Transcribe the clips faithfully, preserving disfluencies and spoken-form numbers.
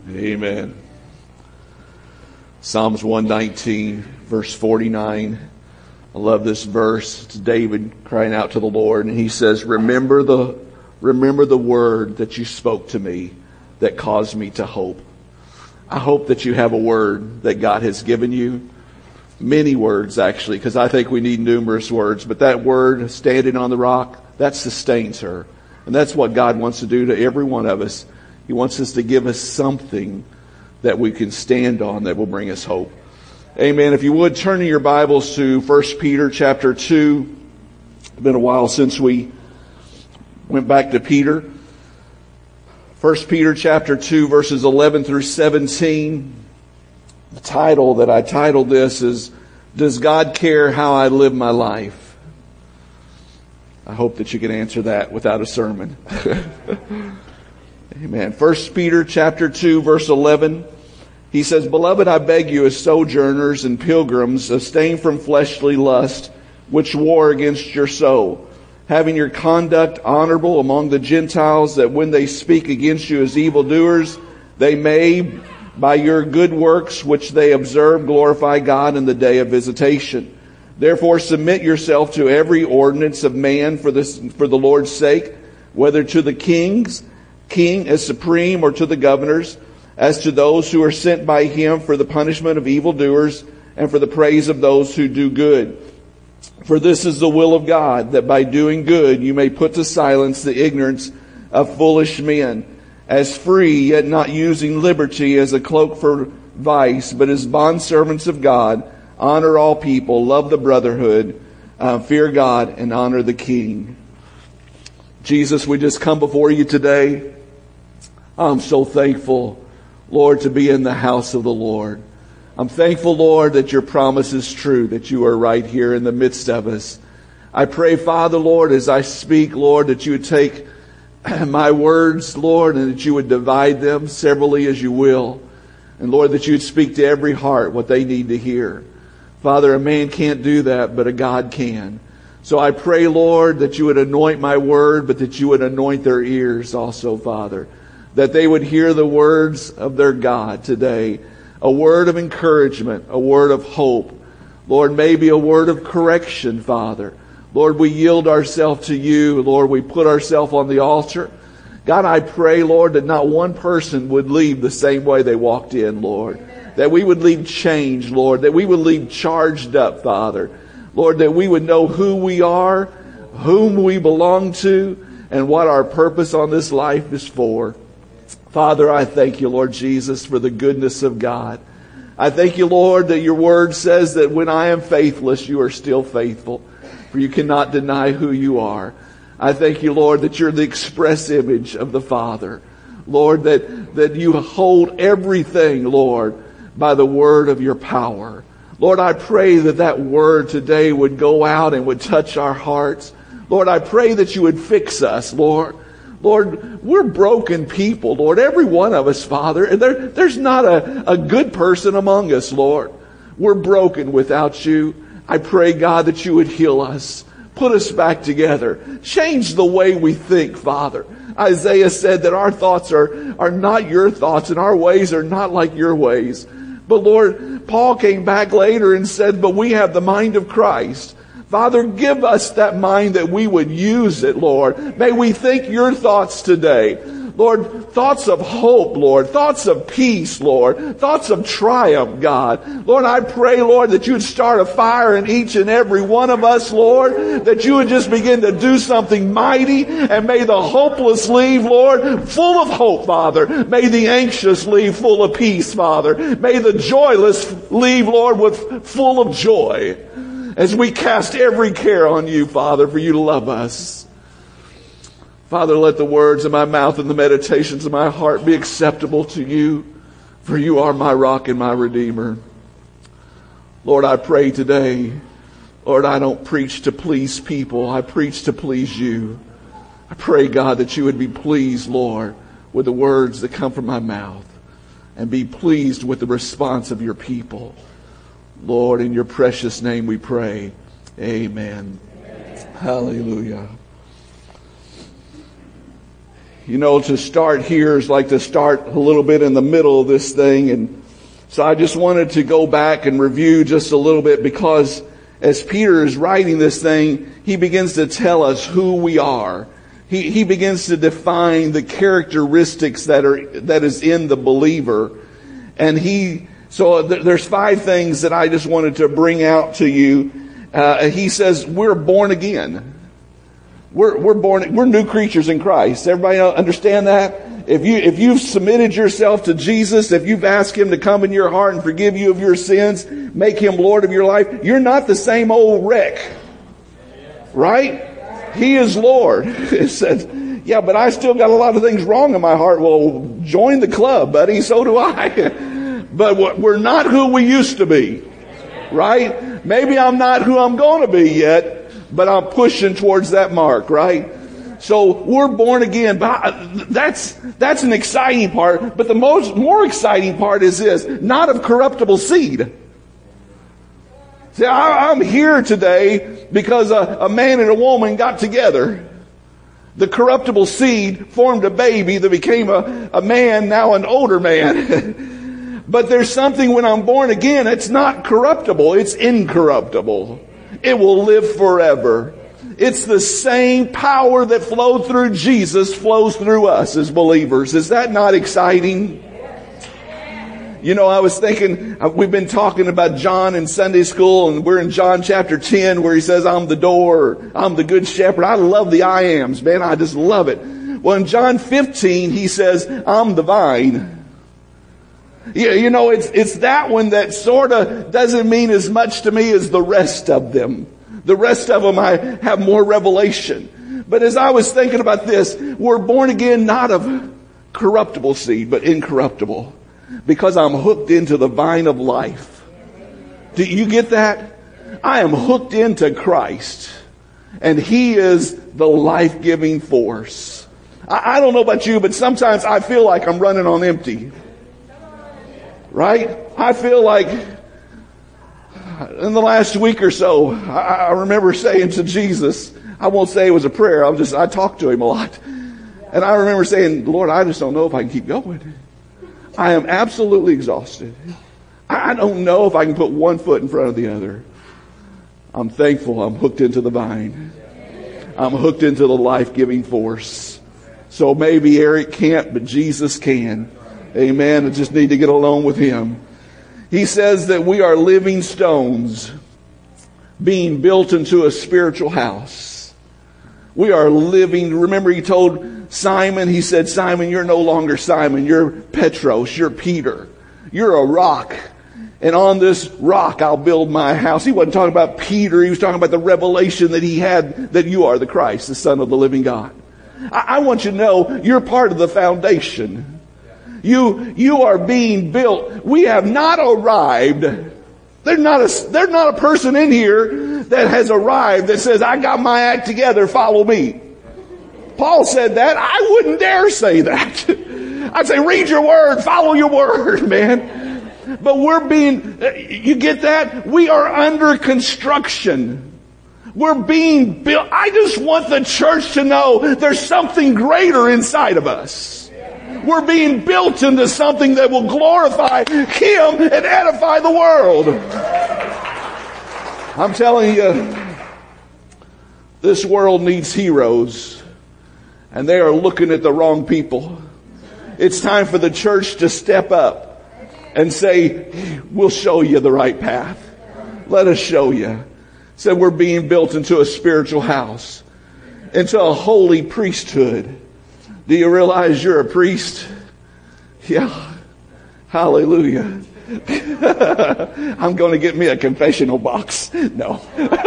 Amen. Psalms one nineteen, verse forty-nine. I love this verse. It's David crying out to the Lord, and he says, Remember the, remember the word that you spoke to me that caused me to hope. I hope that you have a word that God has given you. Many words, actually, because I think we need numerous words. But that word, standing on the rock, that sustains her. And that's what God wants to do to every one of us. He wants us to give us something that we can stand on that will bring us hope. Amen. If you would, turn in your Bibles to First Peter chapter two. It's been a while since we went back to Peter. First Peter chapter two, verses eleven through seventeen. The title that I titled this is, Does God Care How I Live My Life? I hope that you can answer that without a sermon. Amen. First Peter chapter two, verse eleven. He says, Beloved, I beg you as sojourners and pilgrims, abstain from fleshly lust, which war against your soul, having your conduct honorable among the Gentiles, that when they speak against you as evildoers, they may, by your good works which they observe, glorify God in the day of visitation. Therefore submit yourself to every ordinance of man for this, for the Lord's sake, whether to the kings, king as supreme, or to the governors, as to those who are sent by him for the punishment of evildoers and for the praise of those who do good. For this is the will of God, that by doing good you may put to silence the ignorance of foolish men, as free, yet not using liberty as a cloak for vice, but as bondservants of God. Honor all people, love the brotherhood, uh, fear God, and honor the King. Jesus, we just come before you today. I'm so thankful, Lord, to be in the house of the Lord. I'm thankful, Lord, that your promise is true, that you are right here in the midst of us. I pray, Father, Lord, as I speak, Lord, that you would take my words, Lord, and that you would divide them severally as you will. And Lord, that you would speak to every heart what they need to hear. Father, a man can't do that, but a God can. So I pray, Lord, that you would anoint my word, but that you would anoint their ears also, Father. That they would hear the words of their God today. A word of encouragement, a word of hope. Lord, maybe a word of correction, Father. Lord, we yield ourselves to you. Lord, we put ourselves on the altar. God, I pray, Lord, that not one person would leave the same way they walked in, Lord. That we would leave changed, Lord. That we would leave charged up, Father. Lord, that we would know who we are, whom we belong to, and what our purpose on this life is for. Father, I thank you, Lord Jesus, for the goodness of God. I thank you, Lord, that your word says that when I am faithless, you are still faithful. For you cannot deny who you are. I thank you, Lord, that you're the express image of the Father. Lord, that, that you hold everything, Lord, by the word of your power. Lord, I pray that that word today would go out and would touch our hearts. Lord, I pray that you would fix us, Lord. Lord, we're broken people, Lord, every one of us, Father. And there, there's not a, a good person among us, Lord. We're broken without you. I pray, God, that you would heal us. Put us back together. Change the way we think, Father. Isaiah said that our thoughts are, are not your thoughts and our ways are not like your ways. But Lord, Paul came back later and said, but we have the mind of Christ. Father, give us that mind that we would use it, Lord. May we think your thoughts today. Lord, thoughts of hope, Lord. Thoughts of peace, Lord. Thoughts of triumph, God. Lord, I pray, Lord, that you would start a fire in each and every one of us, Lord. That you would just begin to do something mighty. And may the hopeless leave, Lord, full of hope, Father. May the anxious leave full of peace, Father. May the joyless leave, Lord, with full of joy. As we cast every care on you, Father, for you love us. Father, let the words of my mouth and the meditations of my heart be acceptable to you, for you are my rock and my redeemer. Lord, I pray today, Lord, I don't preach to please people. I preach to please you. I pray, God, that you would be pleased, Lord, with the words that come from my mouth, and be pleased with the response of your people. Lord, in your precious name we pray. Amen. Amen. Hallelujah. You know, to start here is like to start a little bit in the middle of this thing. And so I just wanted to go back and review just a little bit, because as Peter is writing this thing, he begins to tell us who we are. He, he begins to define the characteristics that are, that is in the believer. And he, so th- there's five things that I just wanted to bring out to you. Uh, he says, we're born again. We're, we're born, we're new creatures in Christ. Everybody understand that? If you, if you've submitted yourself to Jesus, if you've asked Him to come in your heart and forgive you of your sins, make Him Lord of your life, you're not the same old wreck. Right? He is Lord. It says, yeah, but I still got a lot of things wrong in my heart. Well, join the club, buddy. So do I. But we're not who we used to be. Right? Maybe I'm not who I'm going to be yet, but I'm pushing towards that mark, right? So we're born again. But that's, that's an exciting part. But the most, more exciting part is this: not of corruptible seed. See, I, I'm here today because a, a man and a woman got together. The corruptible seed formed a baby that became a, a man, now an older man. But there's something when I'm born again, it's not corruptible, it's incorruptible. It will live forever. It's the same power that flowed through Jesus flows through us as believers. Is that not exciting? You know, I was thinking, we've been talking about John in Sunday school, and we're in John chapter ten where he says, I'm the door, I'm the good shepherd. I love the I ams, man. I just love it. Well, in John fifteen, he says, I'm the vine. Yeah, you know, it's, it's that one that sort of doesn't mean as much to me as the rest of them. The rest of them, I have more revelation. But as I was thinking about this, we're born again not of corruptible seed, but incorruptible. Because I'm hooked into the vine of life. Do you get that? I am hooked into Christ. And He is the life-giving force. I, I don't know about you, but sometimes I feel like I'm running on empty. Right? I feel like in the last week or so, I, I remember saying to Jesus, I won't say it was a prayer, I'll just, I talked to Him a lot. And I remember saying, Lord, I just don't know if I can keep going. I am absolutely exhausted. I don't know if I can put one foot in front of the other. I'm thankful I'm hooked into the vine. I'm hooked into the life-giving force. So maybe Eric can't, but Jesus can. Amen. I just need to get alone with Him. He says that we are living stones being built into a spiritual house. We are living. Remember, He told Simon, He said, Simon, you're no longer Simon. You're Petros. You're Peter. You're a rock. And on this rock, I'll build my house. He wasn't talking about Peter. He was talking about the revelation that he had that you are the Christ, the Son of the living God. I, I want you to know you're part of the foundation. You, you are being built. We have not arrived. There's not a, there's not a person in here that has arrived that says, I got my act together, follow me. Paul said that. I wouldn't dare say that. I'd say, read your word, follow your word, man. But we're being, you get that? We are under construction. We're being built. I just want the church to know there's something greater inside of us. We're being built into something that will glorify Him and edify the world. I'm telling you, this world needs heroes, and they are looking at the wrong people. It's time for the church to step up and say, we'll show you the right path. Let us show you. Said we're being built into a spiritual house, into a holy priesthood. Do you realize you're a priest? Yeah. Hallelujah. I'm going to get me a confessional box. No.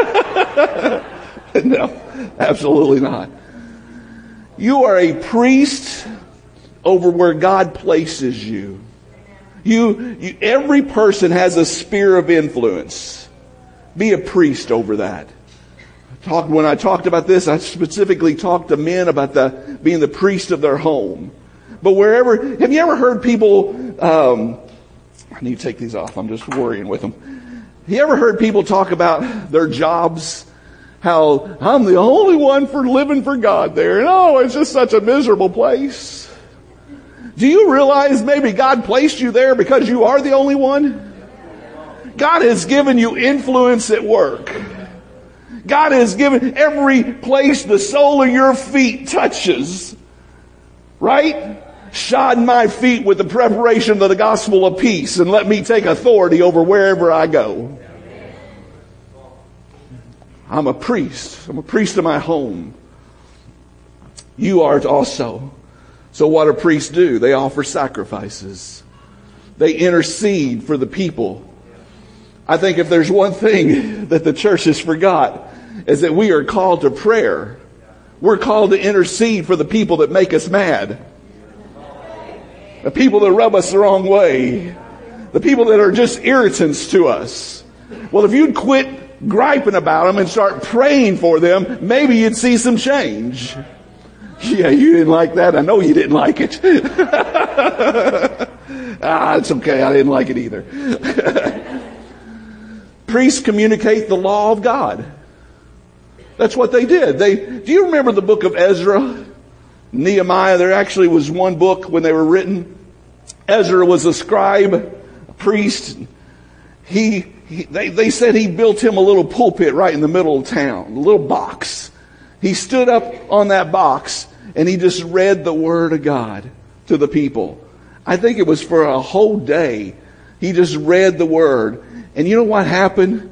No, absolutely not. You are a priest over where God places you. You, you every person has a sphere of influence. Be a priest over that. Talk, when I talked about this, I specifically talked to men about the being the priest of their home. But wherever, have you ever heard people, um, I need to take these off, I'm just worrying with them. Have you ever heard people talk about their jobs? how I'm the only one for living for God there. And oh, it's just such a miserable place. Do you realize maybe God placed you there because you are the only one? God has given you influence at work. God has given every place the sole of your feet touches. Right? Shod my feet with the preparation of the gospel of peace, and let me take authority over wherever I go. I'm a priest. I'm a priest of my home. You are also. So what do priests do? They offer sacrifices. They intercede for the people. I think if there's one thing that the church has forgot, is that we are called to prayer. We're called to intercede for the people that make us mad. The people that rub us the wrong way. The people that are just irritants to us. Well, if you'd quit griping about them and start praying for them, maybe you'd see some change. Yeah, you didn't like that. I know you didn't like it. ah, it's okay. I didn't like it either. Priests communicate the law of God. That's what they did. They, do you remember the book of Ezra? Nehemiah, there actually was one book when they were written. Ezra was a scribe, a priest. He, he they, they said he built him a little pulpit right in the middle of town, a little box. He stood up on that box and he just read the word of God to the people. I think it was for a whole day. He just read the word. And you know what happened?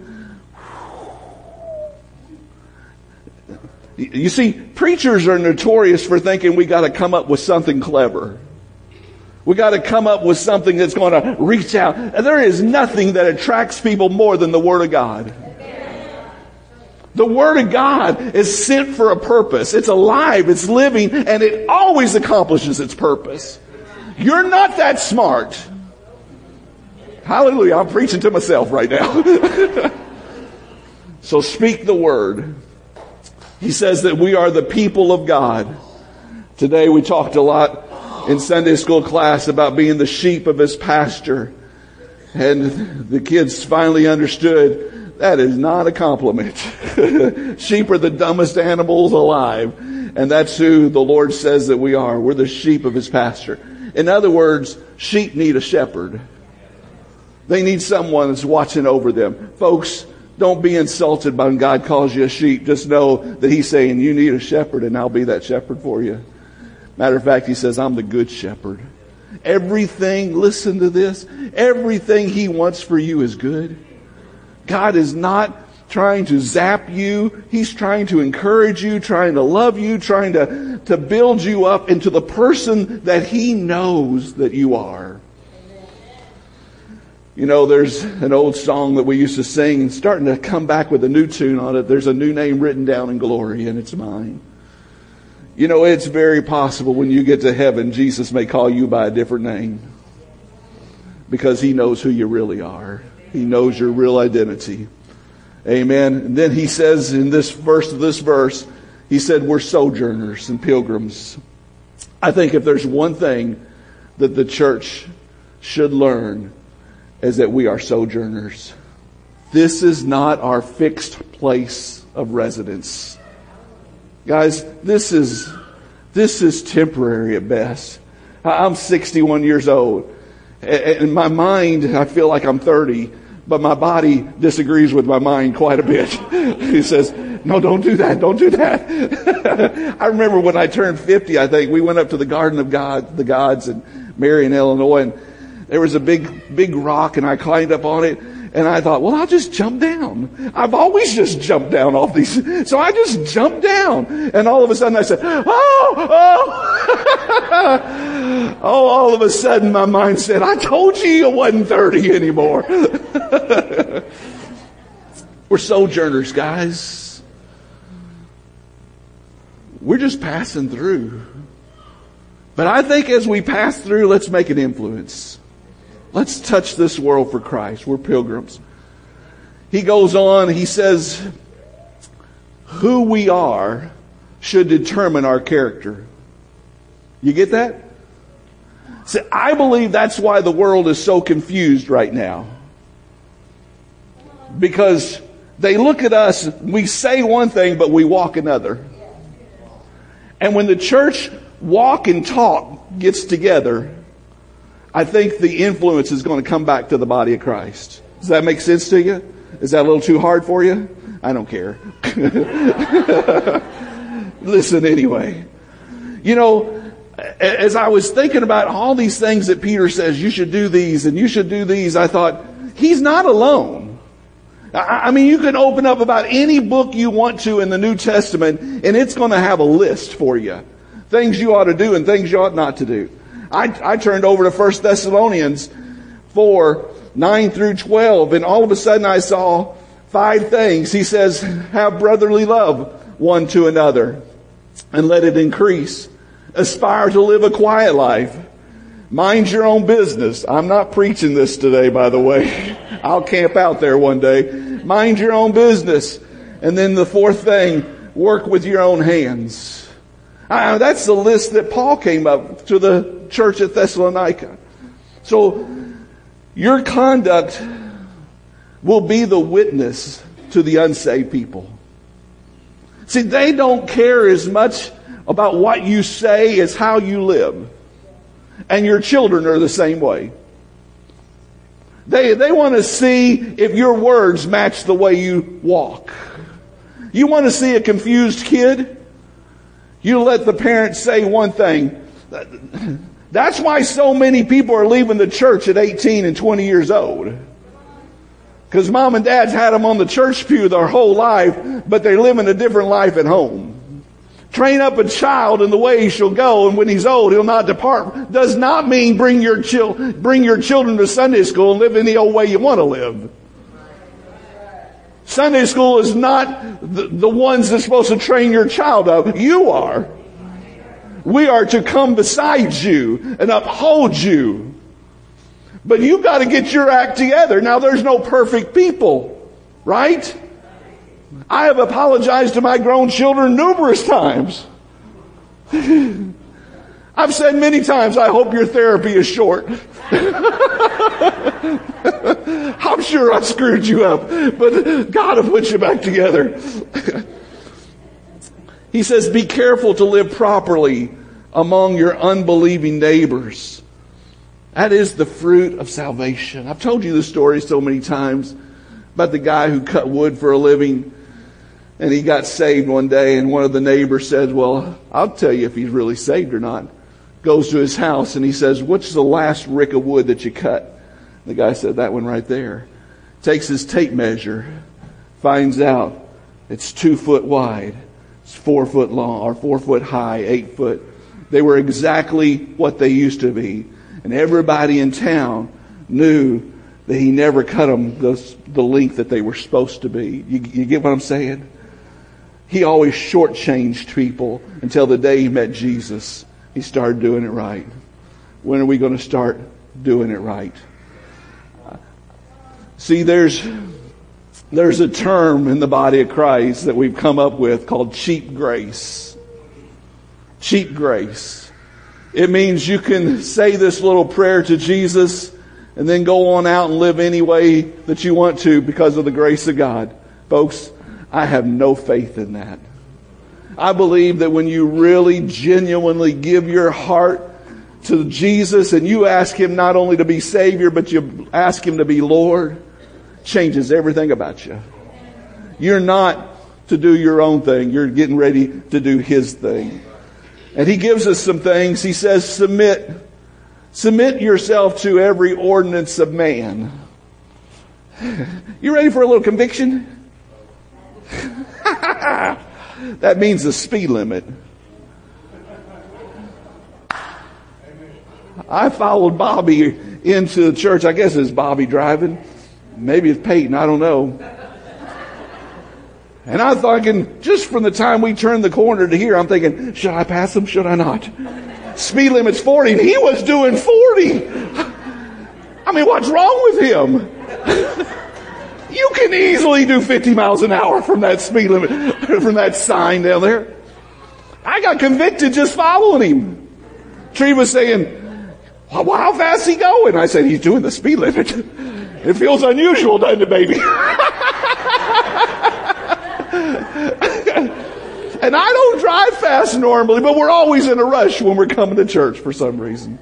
You see, preachers are notorious for thinking we got to come up with something clever. We got to come up with something that's going to reach out. And there is nothing that attracts people more than the Word of God. The Word of God is sent for a purpose. It's alive, it's living, and it always accomplishes its purpose. You're not that smart. Hallelujah, I'm preaching to myself right now. So speak the Word. He says that we are the people of God. Today we talked a lot in Sunday school class about being the sheep of His pasture. And the kids finally understood that is not a compliment. Sheep are the dumbest animals alive. And that's who the Lord says that we are. We're the sheep of His pasture. In other words, sheep need a shepherd. They need someone that's watching over them. Folks, don't be insulted by when God calls you a sheep. Just know that He's saying you need a shepherd and I'll be that shepherd for you. Matter of fact, He says, I'm the good shepherd. Everything, listen to this, everything He wants for you is good. God is not trying to zap you. He's trying to encourage you, trying to love you, trying to, to build you up into the person that He knows that you are. You know, there's an old song that we used to sing and starting to come back with a new tune on it. There's a new name written down in glory and it's mine. You know, it's very possible when you get to heaven, Jesus may call you by a different name because He knows who you really are. He knows your real identity. Amen. And then He says in this verse of this verse, He said, we're sojourners and pilgrims. I think if there's one thing that the church should learn is that we are sojourners. This is not our fixed place of residence. Guys, this is, this is temporary at best. I'm sixty-one years old. In my mind, I feel like I'm thirty, but my body disagrees with my mind quite a bit. He says, no, don't do that. Don't do that. I remember when I turned fifty, I think, we went up to the Garden of God, the Gods in Marion, Illinois, and there was a big, big rock and I climbed up on it and I thought, well, I'll just jump down. I've always just jumped down off these. So I just jumped down and all of a sudden I said, oh, oh, oh, all of a sudden my mind said, I told you you wasn't thirty anymore. We're sojourners, guys. We're just passing through. But I think as we pass through, let's make an influence. Let's touch this world for Christ. We're pilgrims. He goes on, he says, who we are should determine our character. You get that? See, I believe that's why the world is so confused right now. Because They look at us, we say one thing, but we walk another. And when the church walk and talk gets together, I think the influence is going to come back to the body of Christ. Does that make sense to you? Is that a little too hard for you? I don't care. Listen anyway. You know, as I was thinking about all these things that Peter says, you should do these and you should do these, I thought, he's not alone. I mean, you can open up about any book you want to in the New Testament, and it's going to have a list for you. Things you ought to do and things you ought not to do. I, I turned over to First Thessalonians four, nine through twelve, and all of a sudden I saw five things. He says, have brotherly love one to another, and let it increase. Aspire to live a quiet life. Mind your own business. I'm not preaching this today, by the way. I'll camp out there one day. Mind your own business. And then the fourth thing, work with your own hands. Uh, that's the list that Paul came up to the church at Thessalonica. So your conduct will be the witness to the unsaved people. See, they don't care as much about what you say as how you live. And your children are the same way. They, they want to see if your words match the way you walk. You want to see a confused kid? You let the parents say one thing. That's why so many people are leaving the church at eighteen and twenty years old. Because mom and dad's had them on the church pew their whole life, but they're living a different life at home. Train up a child in the way he shall go, and when he's old, he'll not depart. Does not mean bring your chil- bring your children to Sunday school and live any old way you want to live. Sunday school is not the, the ones that's supposed to train your child up. You are. We are to come beside you and uphold you. But you've got to get your act together. Now, there's no perfect people, right? I have apologized to my grown children numerous times. I've said many times, I hope your therapy is short. I'm sure I screwed you up, but God will put you back together. He says, be careful to live properly among your unbelieving neighbors. That is the fruit of salvation. I've told you the story so many times about the guy who cut wood for a living, and he got saved one day, and one of the neighbors says, well, I'll tell you if he's really saved or not. Goes to his house, and he says, what's the last rick of wood that you cut? The guy said, that one right there. Takes his tape measure, finds out it's two foot wide, it's four foot long, or four foot high, eight foot. They were exactly what they used to be. And everybody in town knew that he never cut them the, the length that they were supposed to be. You, you get what I'm saying? He always shortchanged people until the day he met Jesus. He started doing it right. When are we going to start doing it right? See, there's there's a term in the body of Christ that we've come up with called cheap grace. Cheap grace. It means you can say this little prayer to Jesus and then go on out and live any way that you want to because of the grace of God. Folks, I have no faith in that. I believe that when you really genuinely give your heart to Jesus and you ask Him not only to be Savior, but you ask Him to be Lord, changes everything about you. You're not to do your own thing. You're getting ready to do His thing. And He gives us some things. He says, submit. Submit yourself to every ordinance of man. You ready for a little conviction? That means the speed limit. I followed Bobby into the church. I guess it's Bobby driving. Maybe it's Peyton. I don't know. And I'm thinking, just from the time we turned the corner to here, I'm thinking, should I pass him? Should I not? Speed limit's forty, and he was doing forty. I mean, what's wrong with him? You can easily do fifty miles an hour from that speed limit, from that sign down there. I got convicted just following him. Tree was saying, well, how fast is he going? I said, he's doing the speed limit. It feels unusual, doesn't it, baby? And I don't drive fast normally, but we're always in a rush when we're coming to church for some reason.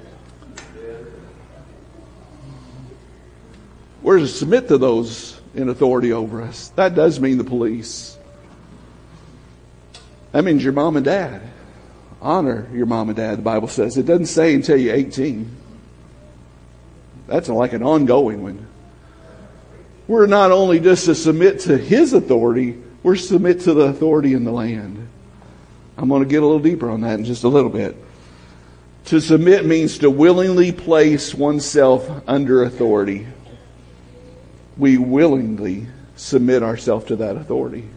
We're to submit to those in authority over us. That does mean the police. That means your mom and dad. Honor your mom and dad, the Bible says. It doesn't say until you're eighteen. That's like an ongoing one. We're not only just to submit to His authority, we're to submit to the authority in the land. I'm going to get a little deeper on that in just a little bit. To submit means to willingly place oneself under authority. We willingly submit ourselves to that authority.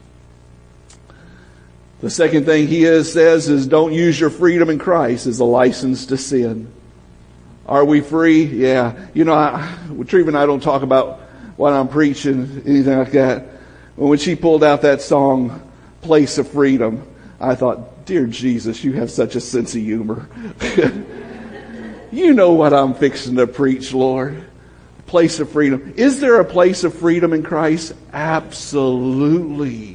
The second thing he is, says is don't use your freedom in Christ as a license to sin. Are we free? Yeah. You know, I, Treva and I don't talk about what I'm preaching, anything like that. When she pulled out that song, Place of Freedom, I thought, dear Jesus, you have such a sense of humor. You know what I'm fixing to preach, Lord. Place of freedom. Is there a place of freedom in Christ? Absolutely.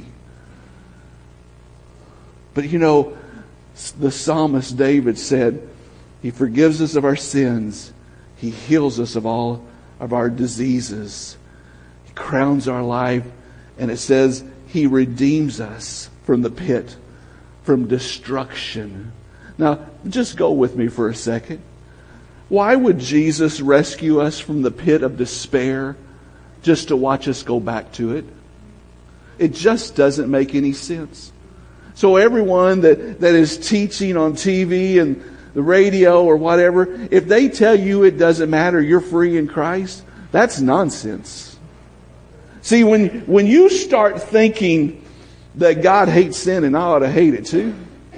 But you know, the psalmist David said, He forgives us of our sins. He heals us of all of our diseases. He crowns our life. And it says He redeems us from the pit, from destruction. Now, just go with me for a second. Why would Jesus rescue us from the pit of despair just to watch us go back to it? It just doesn't make any sense. So everyone that, that is teaching on T V and the radio or whatever, if they tell you it doesn't matter, you're free in Christ, that's nonsense. See, when, when you start thinking that God hates sin and I ought to hate it too,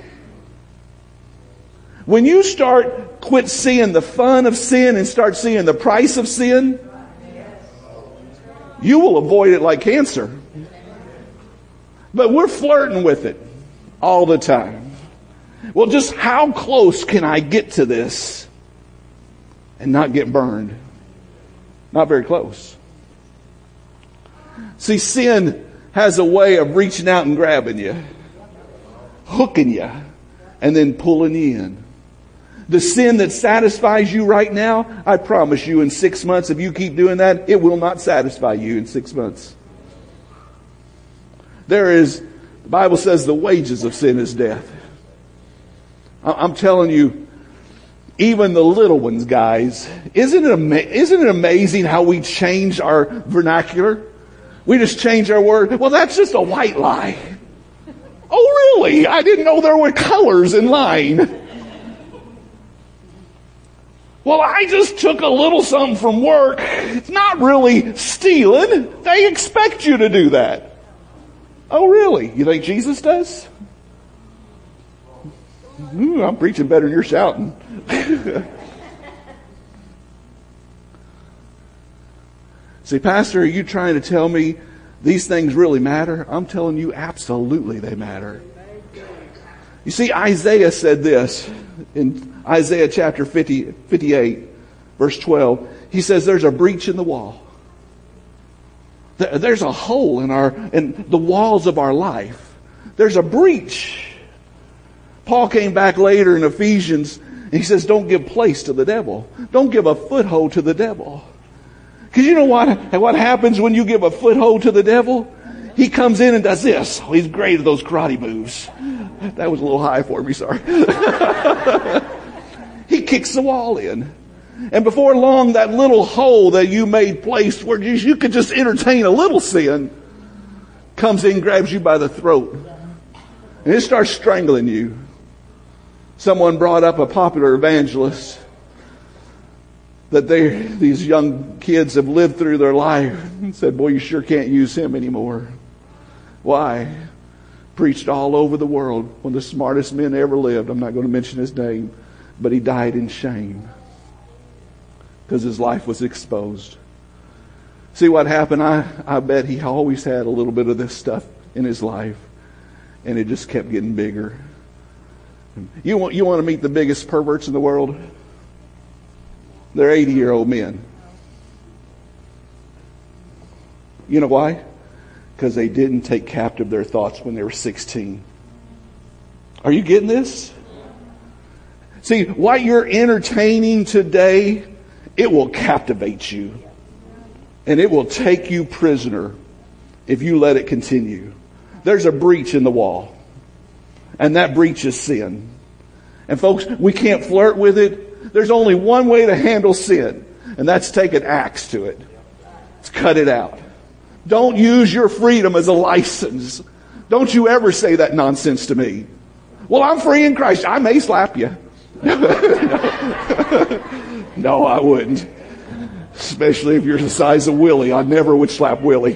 when you start quit seeing the fun of sin and start seeing the price of sin, you will avoid it like cancer. But we're flirting with it all the time. Well, just how close can I get to this and not get burned? Not very close. See, sin has a way of reaching out and grabbing you, hooking you, and then pulling you in. The sin that satisfies you right now, I promise you in six months, if you keep doing that, it will not satisfy you in six months. There is, the Bible says the wages of sin is death. I'm telling you, even the little ones, guys, isn't it, ama- isn't it amazing how we change our vernacular? We just change our word. Well, that's just a white lie. Oh, really? I didn't know there were colors in line. Well, I just took a little something from work. It's not really stealing. They expect you to do that. Oh, really? You think Jesus does? Ooh, I'm preaching better than you're shouting. See, Pastor, are you trying to tell me these things really matter? I'm telling you, absolutely they matter. You see, Isaiah said this in Isaiah chapter fifty, fifty-eight, verse twelve. He says there's a breach in the wall. There's a hole in our in the walls of our life. There's a breach. Paul came back later in Ephesians and he says, don't give place to the devil. Don't give a foothold to the devil. Because you know what, what happens when you give a foothold to the devil? He comes in and does this. Oh, he's great at those karate moves. That was a little high for me, sorry. He kicks the wall in. And before long, that little hole that you made placed where you, you could just entertain a little sin comes in, grabs you by the throat. And it starts strangling you. Someone brought up a popular evangelist that they, these young kids have lived through their life and said, boy, you sure can't use him anymore. Why? Preached all over the world. One of the smartest men ever lived. I'm not going to mention his name, but he died in shame because his life was exposed. See what happened? I, I bet he always had a little bit of this stuff in his life, and it just kept getting bigger. You want, you want to meet the biggest perverts in the world? They're eighty-year-old men. You know why? Because they didn't take captive their thoughts when they were sixteen. Are you getting this? See, what you're entertaining today, it will captivate you. And it will take you prisoner if you let it continue. There's a breach in the wall. And that breach is sin. And folks, we can't flirt with it. There's only one way to handle sin. And that's take an axe to it. Let's cut it out. Don't use your freedom as a license. Don't you ever say that nonsense to me. Well, I'm free in Christ. I may slap you. No, I wouldn't. Especially if you're the size of Willie. I never would slap Willie.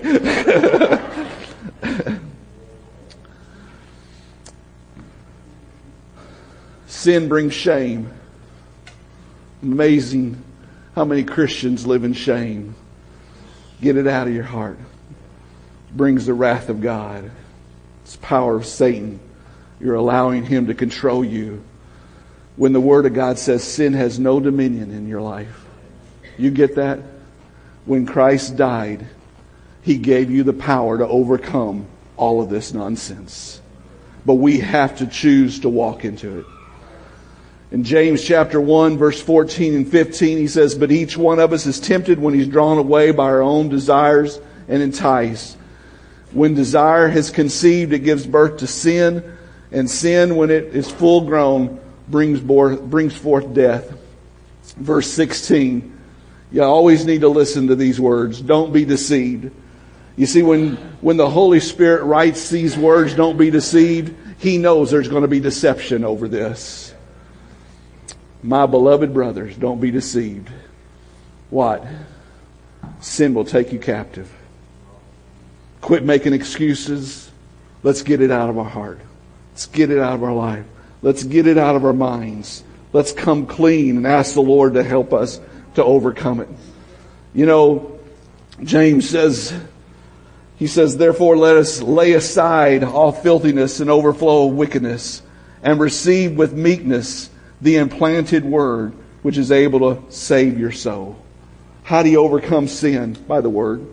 Sin brings shame. Amazing how many Christians live in shame. Get it out of your heart. Brings the wrath of God. It's the power of Satan. You're allowing him to control you. When the Word of God says sin has no dominion in your life. You get that? When Christ died, He gave you the power to overcome all of this nonsense. But we have to choose to walk into it. In James chapter one, verse fourteen and fifteen, he says, "But each one of us is tempted when he's drawn away by our own desires and enticed. When desire has conceived, it gives birth to sin. And sin, when it is full grown, brings brings forth death." Verse sixteen. You always need to listen to these words. Don't be deceived. You see, when, when the Holy Spirit writes these words, don't be deceived, He knows there's going to be deception over this. My beloved brothers, don't be deceived. What? Sin will take you captive. Quit making excuses. Let's get it out of our heart. Let's get it out of our life. Let's get it out of our minds. Let's come clean and ask the Lord to help us to overcome it. You know, James says, he says, "Therefore let us lay aside all filthiness and overflow of wickedness, and receive with meekness the implanted word, which is able to save your soul." How do you overcome sin? By the word.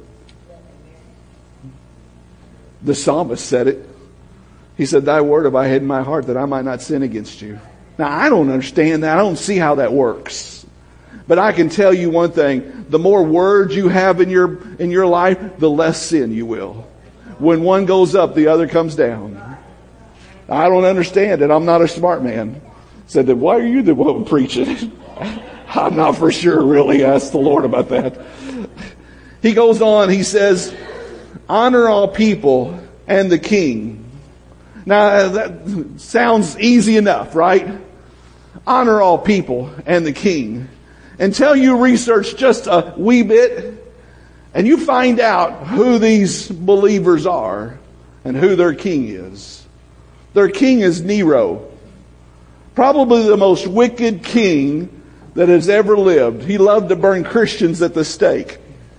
The psalmist said it. He said, "Thy word have I hid in my heart, that I might not sin against you." Now, I don't understand that. I don't see how that works. But I can tell you one thing. The more words you have in your in your life, the less sin you will. When one goes up, the other comes down. I don't understand it. I'm not a smart man. Said that, "Why are you the one preaching?" I'm not for sure, really. Ask the Lord about that. He goes on, he says, "Honor all people and the king." Now, that sounds easy enough, right? Honor all people and the king. Until you research just a wee bit and you find out who these believers are and who their king is. Their king is Nero. Probably the most wicked king that has ever lived. He loved to burn Christians at the stake.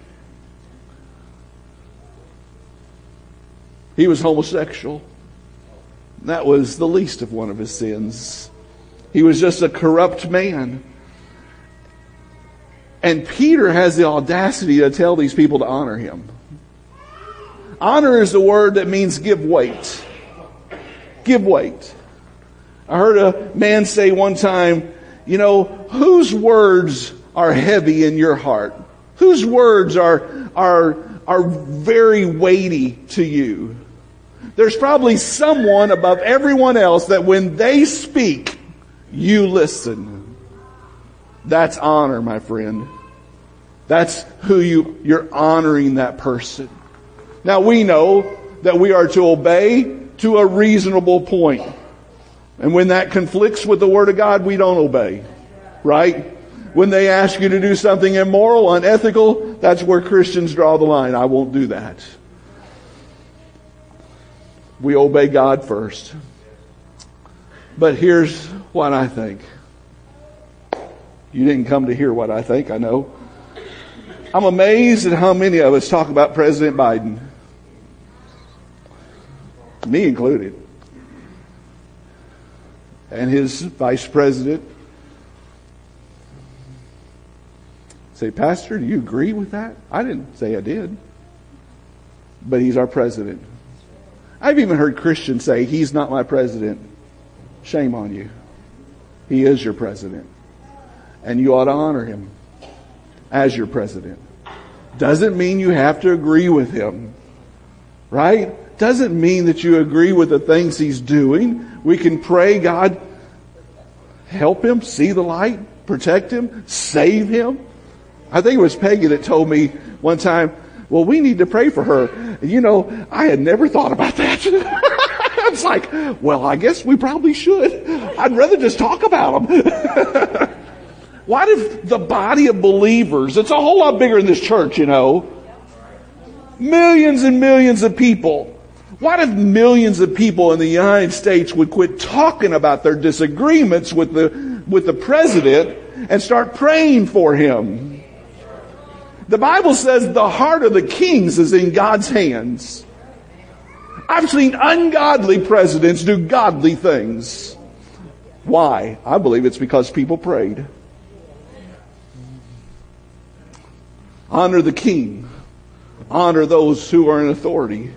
He was homosexual. That was the least of one of his sins. He was just a corrupt man. And Peter has the audacity to tell these people to honor him. Honor is the word that means give weight. Give weight. I heard a man say one time, you know, whose words are heavy in your heart? Whose words are, are, are very weighty to you? There's probably someone above everyone else that when they speak, you listen. That's honor, my friend. That's who you, you're honoring that person. Now we know that we are to obey to a reasonable point. And when that conflicts with the Word of God, we don't obey. Right? When they ask you to do something immoral, unethical, that's where Christians draw the line. I won't do that. We obey God first. But here's what I think. You didn't come to hear what I think, I know. I'm amazed at how many of us talk about President Biden. Me included. And his vice president. Say, "Pastor, do you agree with that?" I didn't say I did. but he's our president. I've even heard Christians say, he's not my president. Shame on you. He is your president. And you ought to honor him as your president. Doesn't mean you have to agree with him. Right? Doesn't mean that you agree with the things he's doing. We can pray, God, help him, see the light, protect him, save him. I think it was Peggy that told me one time, well, we need to pray for her. And you know, I had never thought about that. It's like, well, I guess we probably should. I'd rather just talk about them. What if the body of believers, it's a whole lot bigger than this church, you know. Millions and millions of people. What if millions of people in the United States would quit talking about their disagreements with the, with the president and start praying for him? The Bible says the heart of the kings is in God's hands. I've seen ungodly presidents do godly things. Why? I believe it's because people prayed. Honor the king. Honor those who are in authority.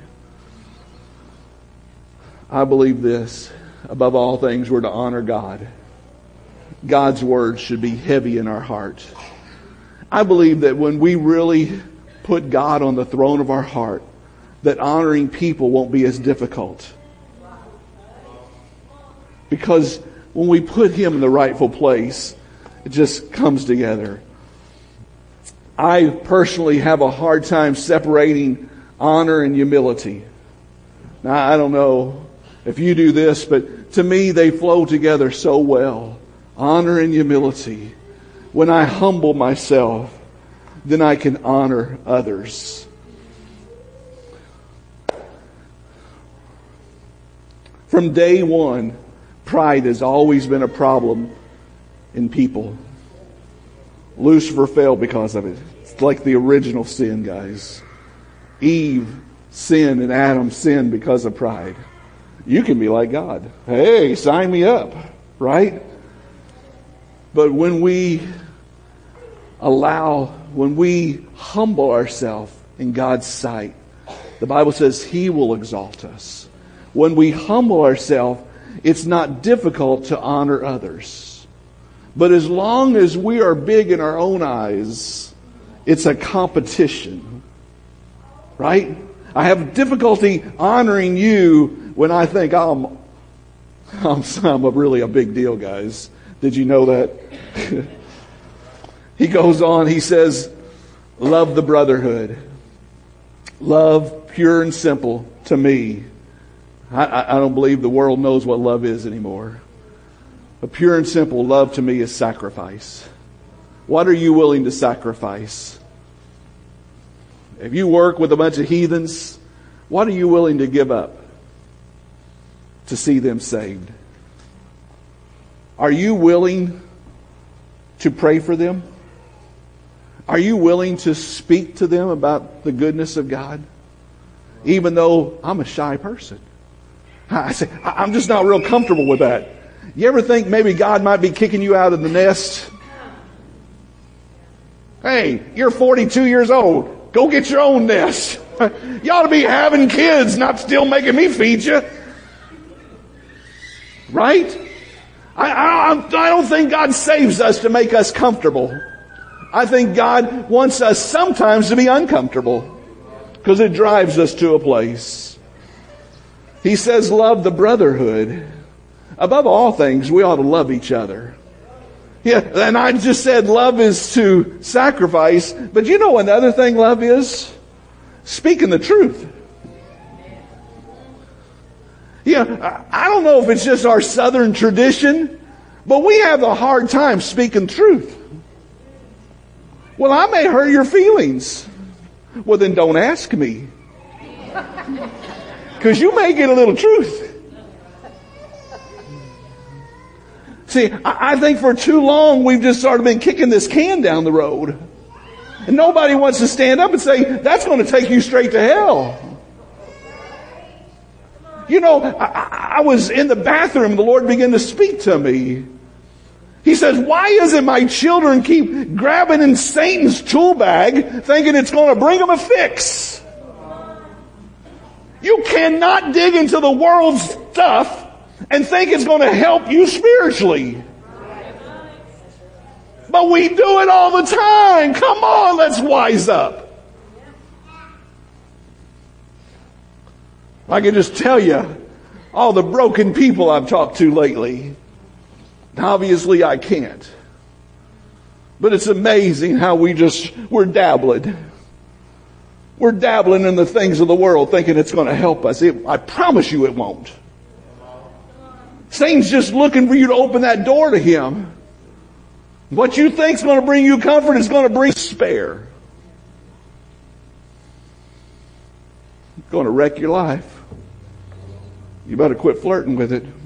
I believe this. Above all things, we're to honor God. God's word should be heavy in our heart. I believe that when we really put God on the throne of our heart, that honoring people won't be as difficult. Because when we put him in the rightful place, it just comes together. I personally have a hard time separating honor and humility. Now, I don't know if you do this, but to me they flow together so well. Honor and humility. When I humble myself, then I can honor others. From day one, pride has always been a problem in people. Lucifer fell because of it. It's like the original sin, guys. Eve sinned and Adam sinned because of pride. You can be like God. Hey, sign me up, right? But when we allow, when we humble ourselves in God's sight, the Bible says He will exalt us. When we humble ourselves, it's not difficult to honor others. But as long as we are big in our own eyes, it's a competition. Right? I have difficulty honoring you when I think I'm, I'm, I'm a really a big deal, guys. Did you know that? He goes on, he says, love the brotherhood. Love, pure and simple, to me. I, I don't believe the world knows what love is anymore. A pure and simple love to me is sacrifice. What are you willing to sacrifice? If you work with a bunch of heathens, what are you willing to give up to see them saved? Are you willing to pray for them? Are you willing to speak to them about the goodness of God? Even though I'm a shy person. I say, I'm just not real comfortable with that. You ever think maybe God might be kicking you out of the nest? Hey, you're forty-two years old. Go get your own nest. You ought to be having kids, not still making me feed you. Right? I, I, I don't think God saves us to make us comfortable. I think God wants us sometimes to be uncomfortable because it drives us to a place. He says, love the brotherhood. Above all things, we ought to love each other. Yeah, and I just said love is to sacrifice. But you know another thing love is? Speaking the truth. Yeah, I don't know if it's just our southern tradition, but we have a hard time speaking truth. Well, I may hurt your feelings. Well, then don't ask me. Because you may get a little truth. See, I think for too long we've just sort of been kicking this can down the road. And nobody wants to stand up and say, that's going to take you straight to hell. You know, I, I was in the bathroom and the Lord began to speak to me. He says, why is it my children keep grabbing in Satan's tool bag thinking it's going to bring them a fix? You cannot dig into the world's stuff and think it's going to help you spiritually. But we do it all the time. Come on, let's wise up. I can just tell you all the broken people I've talked to lately. Obviously I can't. But it's amazing how we just, we're dabbling. We're dabbling in the things of the world thinking it's going to help us. It, I promise you it won't. Satan's just looking for you to open that door to him. What you think's going to bring you comfort is going to bring despair. It's going to wreck your life. You better quit flirting with it.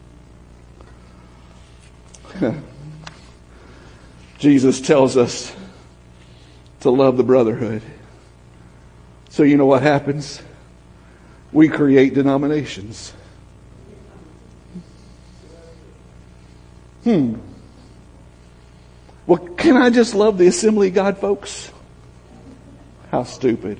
Jesus tells us to love the brotherhood. So you know what happens? We create denominations. Hmm. Well, can I just love the Assembly of God, folks? How stupid.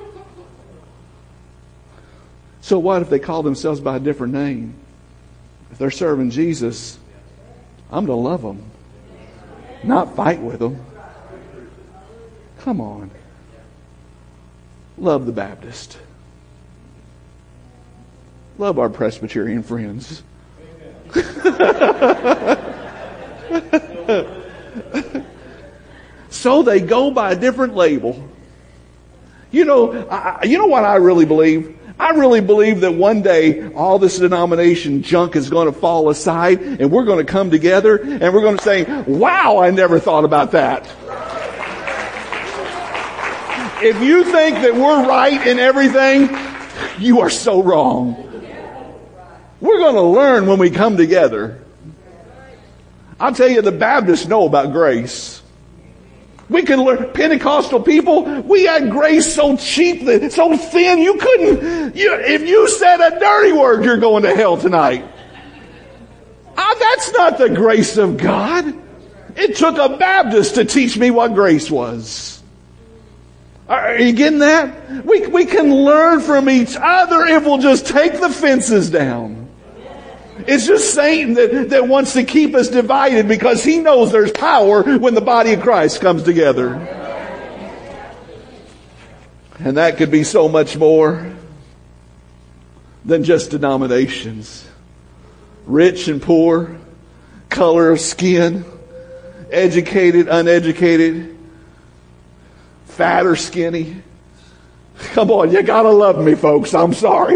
So what if they call themselves by a different name? If they're serving Jesus, I'm to love them, not fight with them. Come on. Love the Baptist. Love our Presbyterian friends. So they go by a different label. You know, I, you know what I really believe? I really believe that one day all this denomination junk is going to fall aside and we're going to come together and we're going to say, wow, I never thought about that. If you think that we're right in everything, you are so wrong. We're going to learn when we come together. I'll tell you, the Baptists know about grace. We can learn. Pentecostal people, we had grace so cheap, that so thin, you couldn't, you, if you said a dirty word, you're going to hell tonight. Ah, that's not the grace of God. It took a Baptist to teach me what grace was. Are you getting that? We, we can learn from each other if we'll just take the fences down. It's just Satan that, that wants to keep us divided because he knows there's power when the body of Christ comes together. And that could be so much more than just denominations. Rich and poor, color of skin, educated, uneducated, fat or skinny. Come on, you gotta love me, folks. I'm sorry.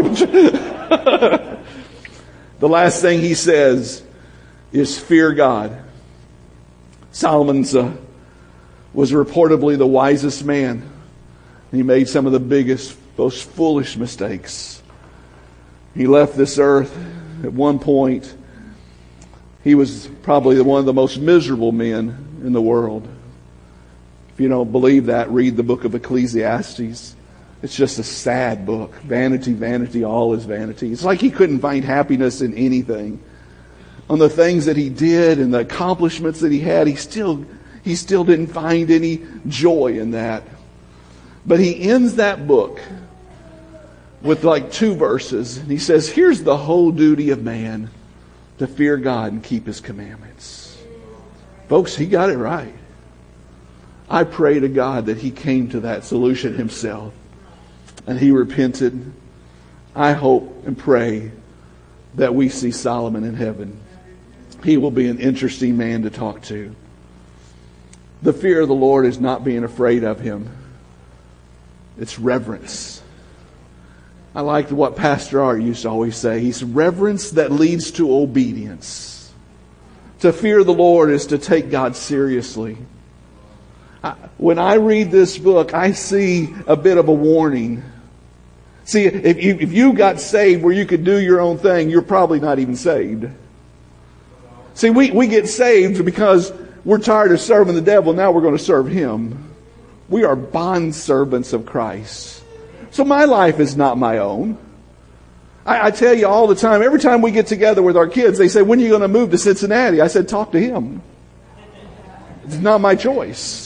The last thing he says is fear God. Solomon's uh, was reportedly the wisest man. He made some of the biggest, most foolish mistakes. He left this earth at one point. He was probably one of the most miserable men in the world. If you don't believe that, read the book of Ecclesiastes. It's just a sad book. Vanity, vanity, all is vanity. It's like he couldn't find happiness in anything. On the things that he did and the accomplishments that he had, he still, he still didn't find any joy in that. But he ends that book with like two verses. And he says, here's the whole duty of man, to fear God and keep his commandments. Folks, he got it right. I pray to God that he came to that solution himself. And he repented. I hope and pray that we see Solomon in heaven. He will be an interesting man to talk to. The fear of the Lord is not being afraid of him. It's reverence. I like what Pastor Art used to always say. He's reverence that leads to obedience. To fear the Lord is to take God seriously. When I read this book, I see a bit of a warning. See, if you, if you got saved where you could do your own thing, you're probably not even saved. See, we, we get saved because we're tired of serving the devil. Now we're going to serve him. We are bond servants of Christ. So my life is not my own. I, I tell you all the time, every time we get together with our kids, they say, when are you going to move to Cincinnati? I said, talk to him. It's not my choice.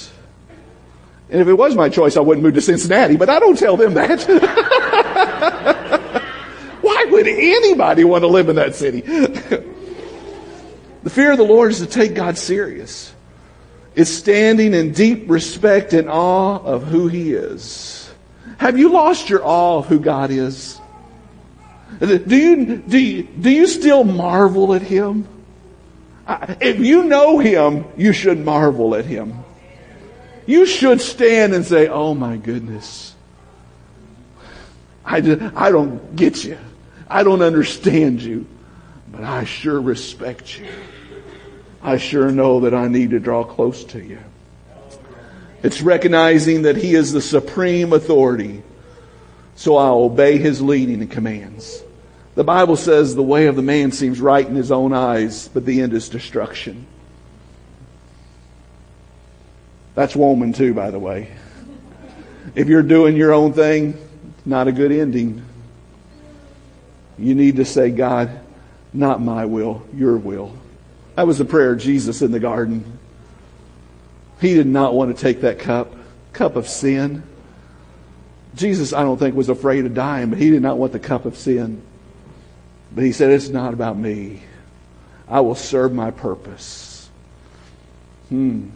And if it was my choice, I wouldn't move to Cincinnati, but I don't tell them that. would anybody want to live in that city? The fear of the Lord is to take God serious. It's standing in deep respect and awe of who He is. Have you lost your awe of who God is? Do you, do you, do you still marvel at Him? If you know Him, you should marvel at Him. You should stand and say, oh my goodness. I, just, I don't get you. I don't understand you. But I sure respect you. I sure know that I need to draw close to you. It's recognizing that He is the supreme authority. So I'll obey His leading and commands. The Bible says the way of the man seems right in his own eyes, but the end is destruction. That's woman too, by the way. If you're doing your own thing, not a good ending. You need to say, God, not my will, your will. That was the prayer of Jesus in the garden. He did not want to take that cup, cup of sin. Jesus, I don't think, was afraid of dying, but He did not want the cup of sin. But He said, it's not about me. I will serve my purpose. Hmm.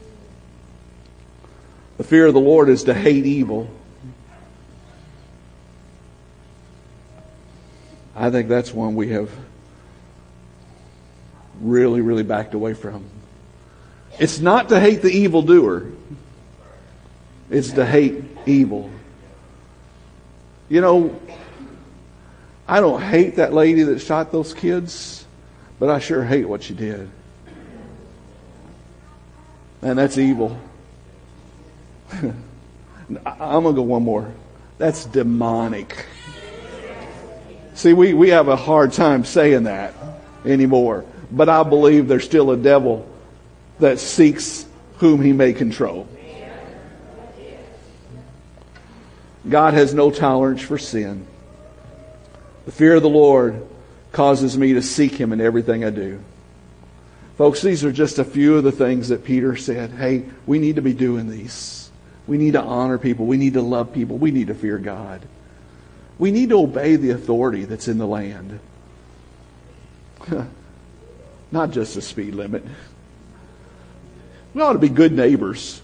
The fear of the Lord is to hate evil. I think that's one we have really, really backed away from. It's not to hate the evildoer. It's to hate evil. You know, I don't hate that lady that shot those kids, but I sure hate what she did. And that's evil. I'm going to go one more. That's demonic. See, we, we have a hard time saying that anymore. But I believe there's still a devil that seeks whom he may control. God has no tolerance for sin. The fear of the Lord causes me to seek Him in everything I do. Folks, these are just a few of the things that Peter said. Hey, we need to be doing these. We need to honor people. We need to love people. We need to fear God. We need to obey the authority that's in the land. Not just the speed limit. We ought to be good neighbors.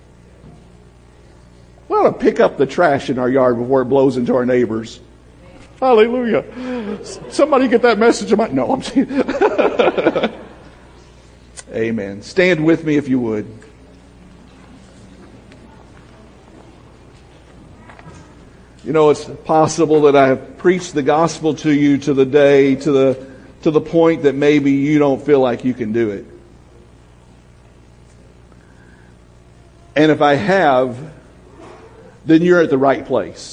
We ought to pick up the trash in our yard before it blows into our neighbors. Hallelujah. Somebody get that message. My, no, I'm saying. Amen. Stand with me if you would. You know, it's possible that I have preached the gospel to you to the day, to the, to the point that maybe you don't feel like you can do it. And if I have, then you're at the right place.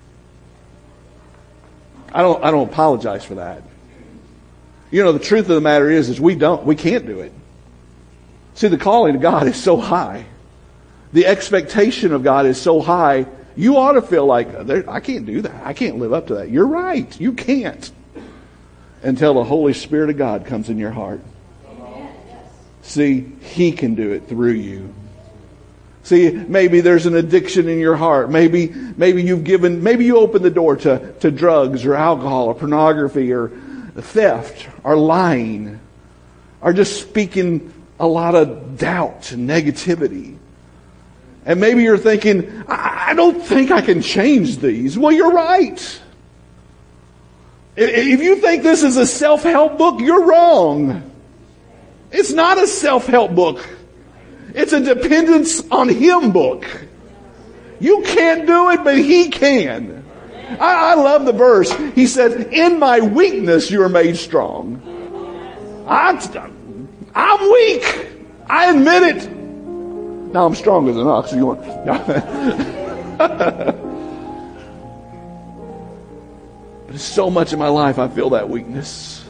I don't, I don't apologize for that. You know, the truth of the matter is, is we don't, we can't do it. See, the calling of God is so high. The expectation of God is so high. You ought to feel like, I can't do that. I can't live up to that. You're right. You can't. Until the Holy Spirit of God comes in your heart. See, He can do it through you. See, maybe there's an addiction in your heart. Maybe, maybe you've given, maybe you opened the door to, to drugs or alcohol or pornography or theft or lying or just speaking a lot of doubt and negativity. And maybe you're thinking, I, I don't think I can change these. Well, you're right. If you think this is a self-help book, you're wrong. It's not a self-help book. It's a dependence on Him book. You can't do it, but He can. I, I love the verse. He said, in my weakness you are made strong. I'm, I'm weak. I admit it. Now I'm stronger than ox. You want? But so much in my life I feel that weakness.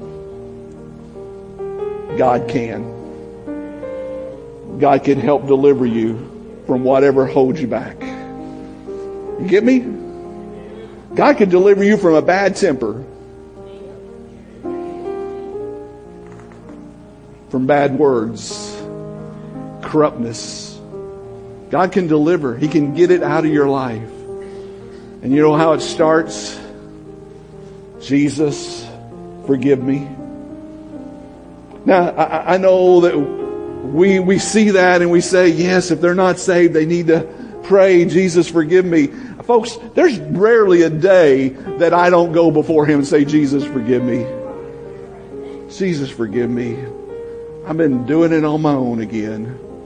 God can. God can help deliver you from whatever holds you back. You get me? God can deliver you from a bad temper. From bad words. Corruptness. God can deliver. He can get it out of your life. And you know how it starts? Jesus, forgive me. Now, I, I know that we we see that and we say, yes, if they're not saved, they need to pray, Jesus, forgive me. Folks, there's rarely a day that I don't go before Him and say, Jesus, forgive me. Jesus, forgive me. I've been doing it on my own again.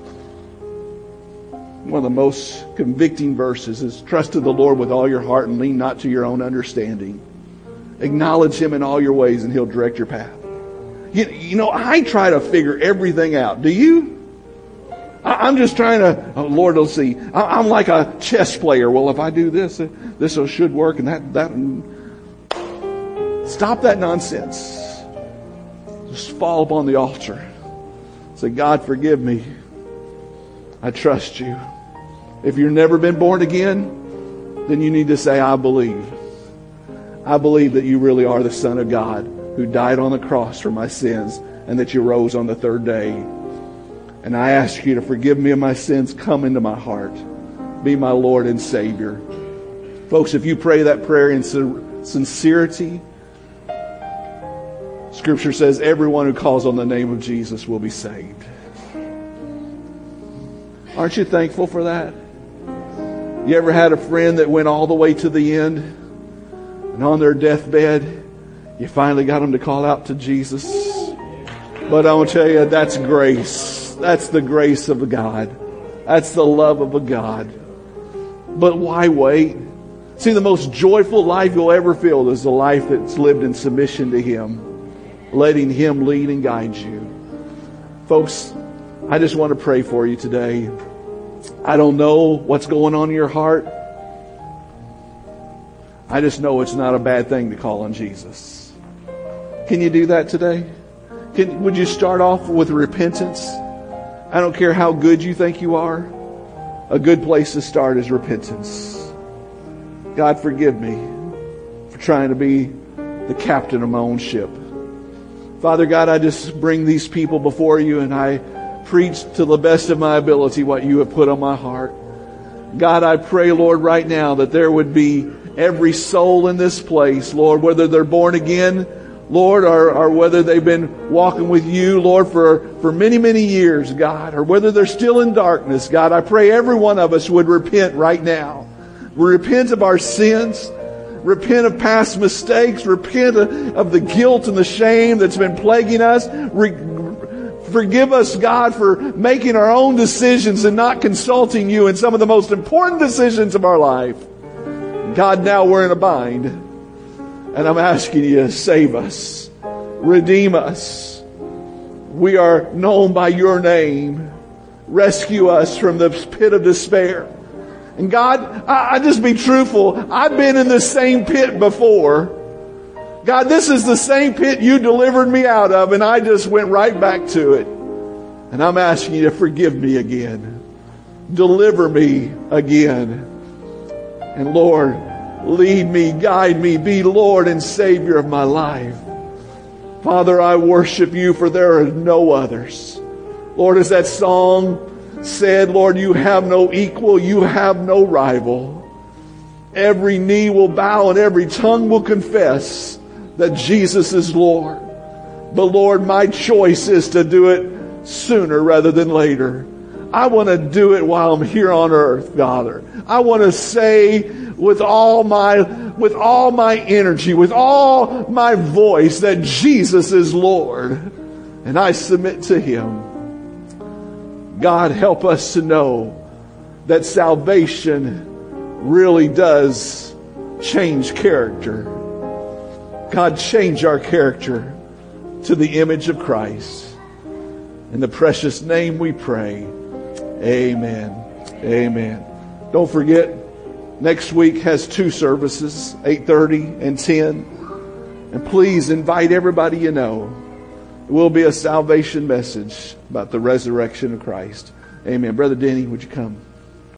One of the most convicting verses is, trust in the Lord with all your heart and lean not to your own understanding. Acknowledge Him in all your ways and He'll direct your path. You, you know, I try to figure everything out. Do you? I, I'm just trying to, oh, Lord, let's see. I, I'm like a chess player. Well, if I do this, this should work and that, that. Stop that nonsense. Just fall upon the altar. Say, God, forgive me. I trust you. If you've never been born again, then you need to say, I believe. I believe that you really are the Son of God who died on the cross for my sins and that you rose on the third day. And I ask you to forgive me of my sins. Come into my heart. Be my Lord and Savior. Folks, if you pray that prayer in sincerity, Scripture says everyone who calls on the name of Jesus will be saved. Aren't you thankful for that? You ever had a friend that went all the way to the end, and on their deathbed, you finally got them to call out to Jesus? But I want to tell you, that's grace. That's the grace of a God. That's the love of a God. But why wait? See, the most joyful life you'll ever feel is the life that's lived in submission to Him, letting Him lead and guide you. Folks, I just want to pray for you today. I don't know what's going on in your heart. I just know it's not a bad thing to call on Jesus. Can you do that today? Can, would you start off with repentance? I don't care how good you think you are. A good place to start is repentance. God, forgive me for trying to be the captain of my own ship. Father God, I just bring these people before you and I preach to the best of my ability what you have put on my heart. God, I pray, Lord, right now that there would be every soul in this place, Lord, whether they're born again, Lord, or, or whether they've been walking with you, Lord, for, for many, many years, God, or whether they're still in darkness, God, I pray every one of us would repent right now. We repent of our sins, repent of past mistakes, repent of, of the guilt and the shame that's been plaguing us. Re, forgive us, God, for making our own decisions and not consulting you in some of the most important decisions of our life. God, now we're in a bind. And I'm asking you to save us. Redeem us. We are known by your name. Rescue us from the pit of despair. And God, I, I just be truthful. I've been in the same pit before. God, this is the same pit you delivered me out of, and I just went right back to it. And I'm asking you to forgive me again. Deliver me again. And Lord, lead me, guide me, be Lord and Savior of my life. Father, I worship you, for there are no others. Lord, as that song said, Lord, you have no equal, you have no rival. Every knee will bow and every tongue will confess that Jesus is Lord. But Lord, my choice is to do it sooner rather than later. I want to do it while I'm here on earth, Father. I want to say with all my, with all my energy, with all my voice that Jesus is Lord. And I submit to Him. God, help us to know that salvation really does change character. God, change our character to the image of Christ. In the precious name we pray. Amen. Amen. Don't forget, next week has two services, eight thirty and ten. And please invite everybody you know. It will be a salvation message about the resurrection of Christ. Amen. Brother Denny, would you come?